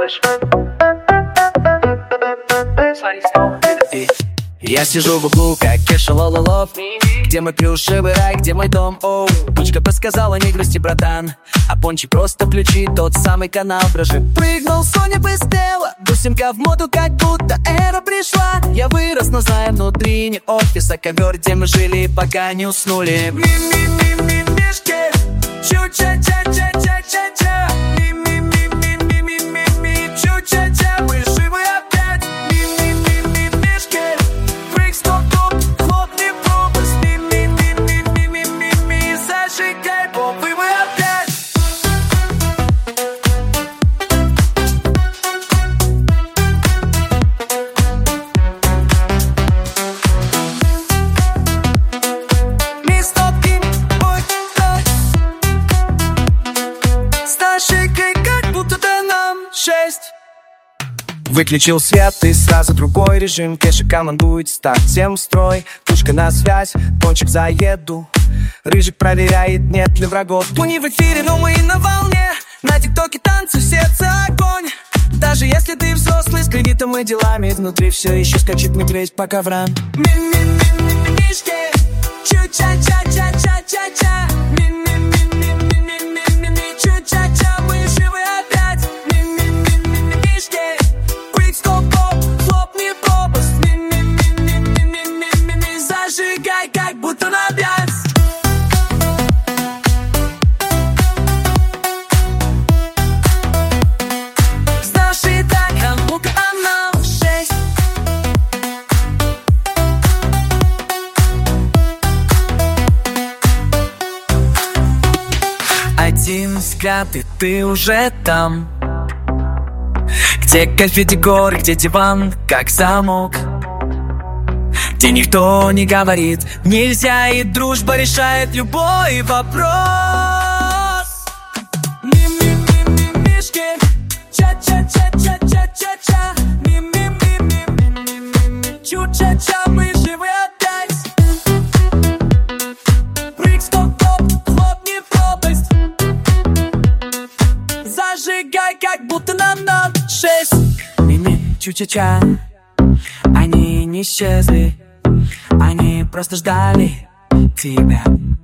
делаешь? Смотри, снова. Я сижу в углу, как Кеша Лололов. Где мой плюшевый рай, где мой дом? Оу, Тучка подсказала, не грусти, братан. А Пончик просто включи тот самый канал. Дрожи прыгнул, Соня быстрела. Бусинка в моду, как будто эра пришла. Я вырос, но знаю, внутри не офис, а ковер, где мы жили, пока не уснули. Ми-ми-ми-ми-мишки, чу-ча-ча-ча-ча-ча-ча. Ми-ми-ми-ми-ми-ми-ми, чу-ча-ча, мы живы опять. Ми-ми-ми-ми-мишки, прыг-стоп-топ, хлопни пропасть. Ми-ми-ми-ми-ми-ми-ми, зажигай, попы мы опять. Выключил свет и сразу другой режим. Кеша командует, старт всем в строй. Тучка на связь, Пончик за еду. Рыжик проверяет, нет ли врагов. Туни в эфире, но мы на волне. На тиктоке танцы, сердце огонь. Даже если ты взрослый, с кредитом и делами, внутри все еще скачет медведь по коврам. Ми-ми-ми-ми-мишки, чу-ча-ча-ча-ча-ча-ча. Ми-ми-ми-ми-ми-ми-ми-ми, чу-ча-ча, мы живы опять. Ми-ми-ми-ми-мишки, прыг-стоп-топ, хлопни пропасть. Ми-ми-ми-ми-ми-ми-ми, зажигай, как будто на пять. Один взгляд, и ты уже там. Где конфетти горы, где диван, как замок. Где никто не говорит нельзя, и дружба решает любой вопрос. Ми-ми-ми-ми-мишки, ча-ча-ча-ча-ча-ча-ча. Ми-ми-ми-ми-ми-ми-ми, чу-ча-ча, мы живы опять. Прыг-стоп-топ, хлопни пропасть. Зажигай, как будто на 0,6. Ми-ми, чу-ча-ча. Они не исчезли, они просто ждали тебя.